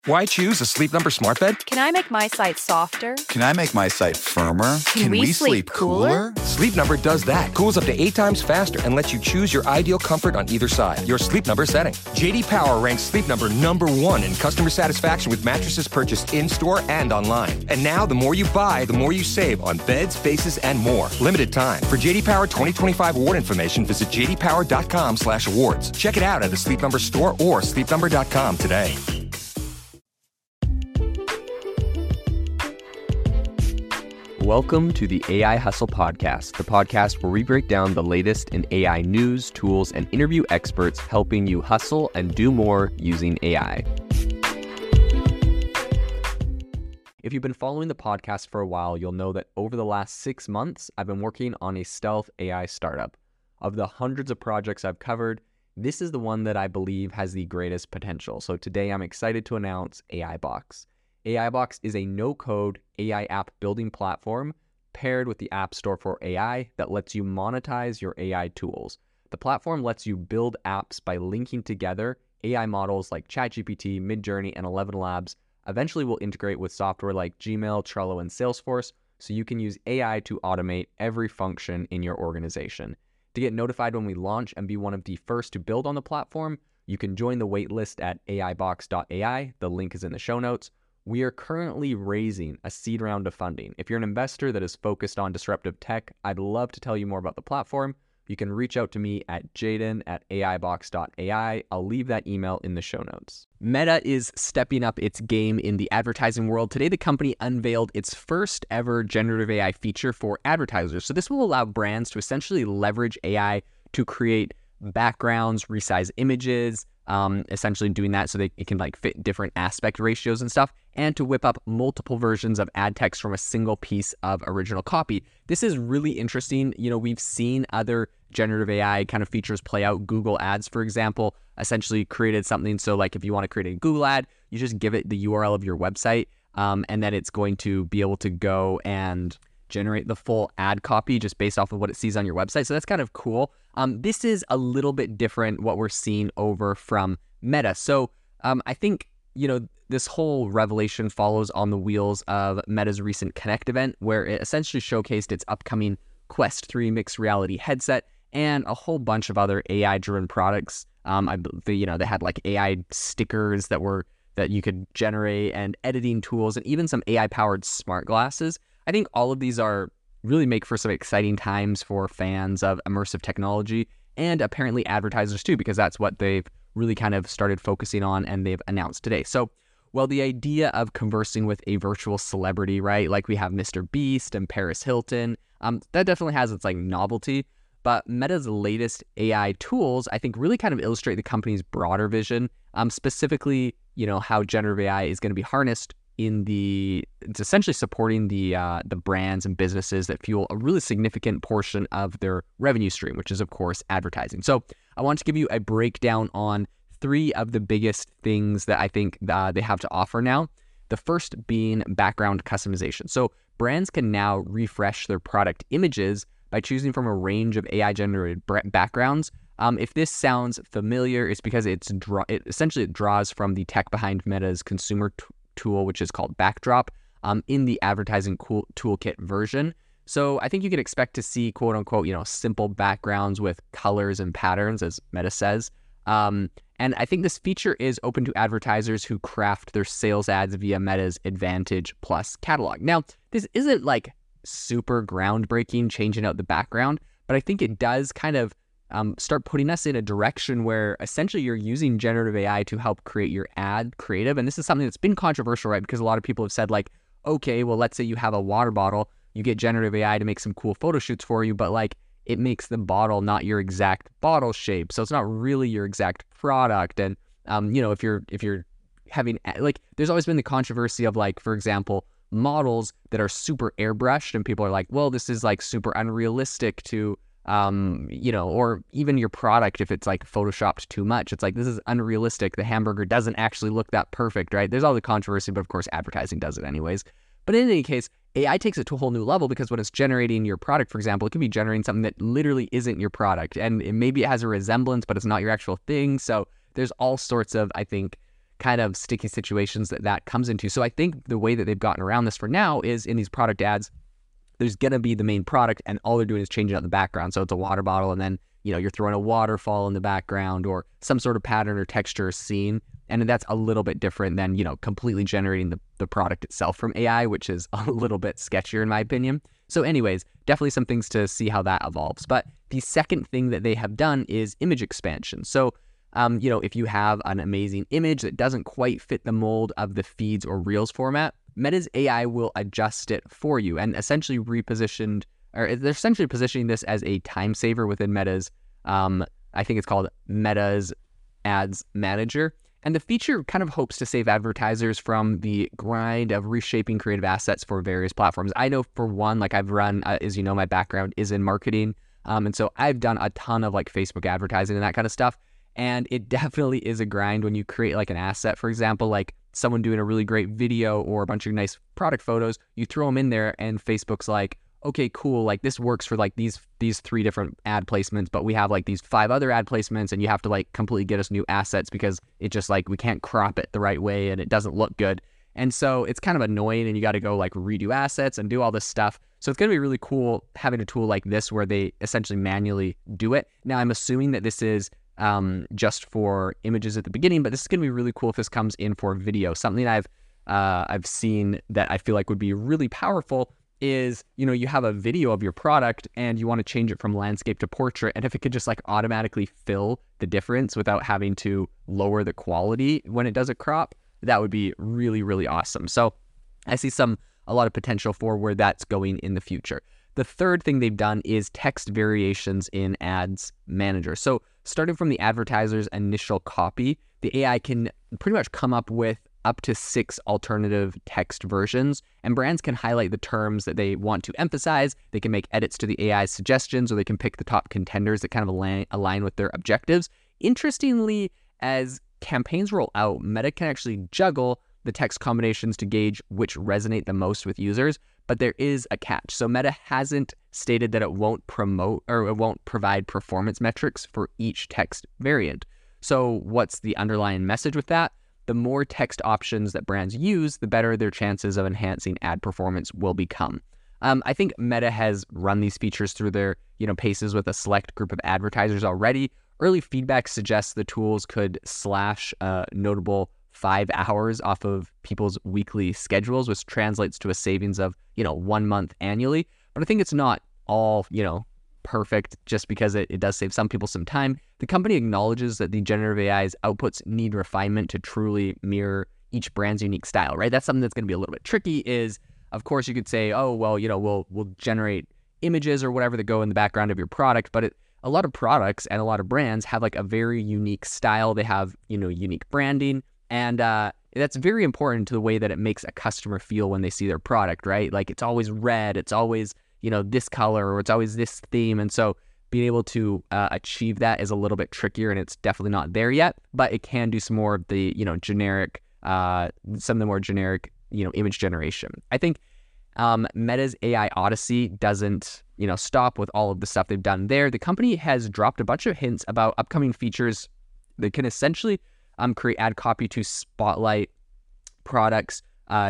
Why choose a Sleep Number smart bed? Can I make my site softer? Can I make my site firmer? Can we sleep cooler? Sleep Number does that. Cools up to 8 times faster and lets you choose your ideal comfort on either side. Your Sleep Number setting. JD Power ranks Sleep Number #1 in customer satisfaction with mattresses purchased in-store and online. And now, the more you buy, the more you save on beds, bases, and more. Limited time. For JD Power 2025 award information, visit jdpower.com/awards. Check it out at a Sleep Number store or sleepnumber.com today. Welcome to the AI Hustle Podcast, the podcast where we break down the latest in AI news, tools, and interview experts helping you hustle and do more using AI. If you've been following the podcast for a while, you'll know that over the last 6 months, I've been working on a stealth AI startup. Of the hundreds of projects I've covered, this is the one that I believe has the greatest potential. So today I'm excited to announce AIBox. AIBox is a no-code AI app building platform paired with the App Store for AI that lets you monetize your AI tools. The platform lets you build apps by linking together AI models like ChatGPT, Midjourney, and ElevenLabs. Eventually will integrate with software like Gmail, Trello, and Salesforce, so you can use AI to automate every function in your organization. To get notified when we launch and be one of the first to build on the platform, you can join the waitlist at aibox.ai. The link is in the show notes. We are currently raising a seed round of funding. If you're an investor that is focused on disruptive tech, I'd love to tell you more about the platform. You can reach out to me at jaden@aibox.ai. I'll leave that email in the show notes. Meta is stepping up its game in the advertising world. Today, the company unveiled its first ever generative AI feature for advertisers. So this will allow brands to essentially leverage AI to create backgrounds, resize images, essentially doing that so it can fit different aspect ratios and stuff, and to whip up multiple versions of ad text from a single piece of original copy. This is really interesting. We've seen other generative AI kind of features play out. Google Ads, for example, essentially created something. So if you want to create a Google ad, you just give it the URL of your website, and then it's going to be able to go and generate the full ad copy just based off of what it sees on your website. So that's kind of cool. This is a little bit different what we're seeing over from Meta. So I think, this whole revelation follows on the wheels of Meta's recent Connect event, where it essentially showcased its upcoming Quest 3 mixed reality headset and a whole bunch of other AI-driven products. They had AI stickers that you could generate, and editing tools, and even some AI-powered smart glasses. I think all of these really make for some exciting times for fans of immersive technology, and apparently advertisers too, because that's what they've really kind of started focusing on and they've announced today. So, well, the idea of conversing with a virtual celebrity, right? Like we have Mr. Beast and Paris Hilton, that definitely has its novelty. But Meta's latest AI tools, I think, really kind of illustrate the company's broader vision, specifically, how generative AI is going to be harnessed it's essentially supporting the brands and businesses that fuel a really significant portion of their revenue stream, which is, of course, advertising. So I want to give you a breakdown on 3 of the biggest things that I think they have to offer now. The first being background customization. So brands can now refresh their product images by choosing from a range of AI-generated backgrounds. If this sounds familiar, it's because it essentially draws from the tech behind Meta's consumer tool, which is called Backdrop, in the advertising toolkit version. So I think you can expect to see quote unquote, simple backgrounds with colors and patterns, as Meta says. And I think this feature is open to advertisers who craft their sales ads via Meta's Advantage Plus catalog. Now, this isn't super groundbreaking, changing out the background, but I think it does kind of start putting us in a direction where essentially you're using generative AI to help create your ad creative. And this is something that's been controversial, right? Because a lot of people have said okay, well, let's say you have a water bottle, you get generative AI to make some cool photo shoots for you, but it makes the bottle not your exact bottle shape. So it's not really your exact product. And, if you're having, there's always been the controversy of for example, models that are super airbrushed, and people are well, this is super unrealistic to, or even your product, if it's photoshopped too much, it's this is unrealistic. The hamburger doesn't actually look that perfect, right? There's all the controversy, but of course advertising does it anyways. But in any case, AI takes it to a whole new level, because when it's generating your product, for example, it can be generating something that literally isn't your product, and maybe it has a resemblance, but it's not your actual thing. So there's all sorts of, I think, kind of sticky situations that comes into. So I think the way that they've gotten around this for now is in these product ads, there's going to be the main product and all they're doing is changing out the background. So it's a water bottle and then, you're throwing a waterfall in the background or some sort of pattern or texture scene. And that's a little bit different than, completely generating the product itself from AI, which is a little bit sketchier in my opinion. So anyways, definitely some things to see how that evolves. But the second thing that they have done is image expansion. So, if you have an amazing image that doesn't quite fit the mold of the feeds or reels format, Meta's AI will adjust it for you and essentially they're essentially positioning this as a time saver within Meta's, I think it's called Meta's Ads Manager. And the feature kind of hopes to save advertisers from the grind of reshaping creative assets for various platforms. I know for one, like I've run, as you know, my background is in marketing. And so I've done a ton of like Facebook advertising and that kind of stuff. And it definitely is a grind when you create like an asset, for example, like someone doing a really great video or a bunch of nice product photos, you throw them in there and Facebook's like, okay, cool, like this works for like these 3 different ad placements, but we have like these 5 other ad placements and you have to like completely get us new assets because it just like we can't crop it the right way and it doesn't look good. And so it's kind of annoying and you got to go like redo assets and do all this stuff. So it's going to be really cool having a tool like this where they essentially manually do it. Now I'm assuming that this is just for images at the beginning, but this is going to be really cool if this comes in for video. Something I've seen that I feel like would be really powerful is, you have a video of your product and you want to change it from landscape to portrait. And if it could just like automatically fill the difference without having to lower the quality when it does a crop, that would be really, really awesome. So I see a lot of potential for where that's going in the future. The third thing they've done is text variations in Ads Manager. So starting from the advertiser's initial copy, the AI can pretty much come up with up to 6 alternative text versions, and brands can highlight the terms that they want to emphasize. They can make edits to the AI's suggestions, or they can pick the top contenders that kind of align with their objectives. Interestingly, as campaigns roll out, Meta can actually juggle the text combinations to gauge which resonate the most with users, but there is a catch. So Meta hasn't stated that it won't provide performance metrics for each text variant. So what's the underlying message with that? The more text options that brands use, the better their chances of enhancing ad performance will become. I think Meta has run these features through their paces with a select group of advertisers already. Early feedback suggests the tools could slash a notable 5 hours off of people's weekly schedules, which translates to a savings of 1 month annually. But I think it's not all perfect just because it does save some people some time. The company acknowledges that the generative AI's outputs need refinement to truly mirror each brand's unique style, right? That's something that's going to be a little bit tricky is, of course, you could say, oh, well, we'll generate images or whatever that go in the background of your product, but a lot of products and a lot of brands have like a very unique style. They have, unique branding, and that's very important to the way that it makes a customer feel when they see their product, right? Like it's always red, it's always this color, or it's always this theme. And so being able to achieve that is a little bit trickier, and it's definitely not there yet, but it can do some more of the, generic, some of the more generic, image generation. I think Meta's AI Odyssey doesn't, stop with all of the stuff they've done there. The company has dropped a bunch of hints about upcoming features that can essentially create ad copy to spotlight products,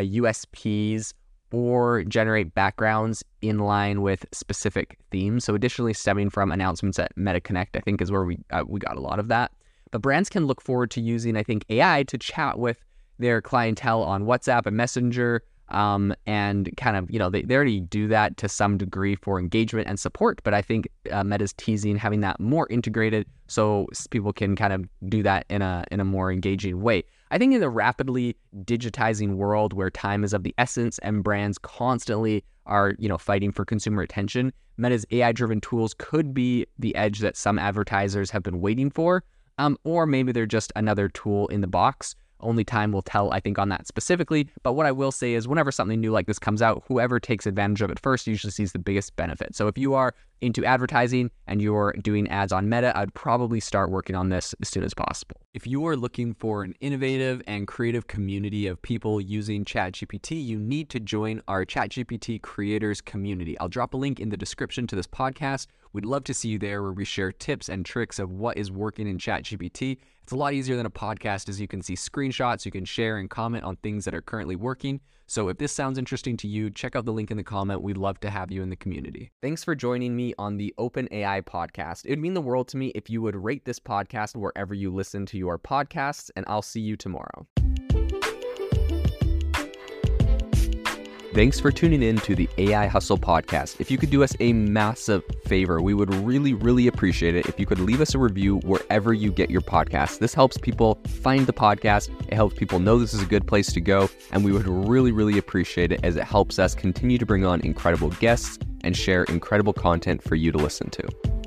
USPs, or generate backgrounds in line with specific themes. So additionally, stemming from announcements at MetaConnect, I think is where we got a lot of that. But brands can look forward to using, I think, AI to chat with their clientele on WhatsApp and Messenger, and kind of, they already do that to some degree for engagement and support. But I think Meta's teasing having that more integrated so people can kind of do that in a more engaging way. I think in the rapidly digitizing world where time is of the essence and brands constantly are, fighting for consumer attention, Meta's AI-driven tools could be the edge that some advertisers have been waiting for, or maybe they're just another tool in the box. Only time will tell, I think, on that specifically. But what I will say is whenever something new like this comes out, whoever takes advantage of it first usually sees the biggest benefit. So if you are into advertising and you're doing ads on Meta, I'd probably start working on this as soon as possible. If you are looking for an innovative and creative community of people using ChatGPT, you need to join our ChatGPT creators community. I'll drop a link in the description to this podcast. We'd love to see you there where we share tips and tricks of what is working in ChatGPT. It's It's a lot easier than a podcast, as you can see screenshots, you can share and comment on things that are currently working. So if this sounds interesting to you, check out the link in the comment. We'd love to have you in the community. Thanks for joining me on the OpenAI podcast. It would mean the world to me if you would rate this podcast wherever you listen to your podcasts, and I'll see you tomorrow. Thanks for tuning in to the AI Hustle podcast. If you could do us a massive favor, we would really, really appreciate it if you could leave us a review wherever you get your podcasts. This helps people find the podcast. It helps people know this is a good place to go. And we would really, really appreciate it as it helps us continue to bring on incredible guests and share incredible content for you to listen to.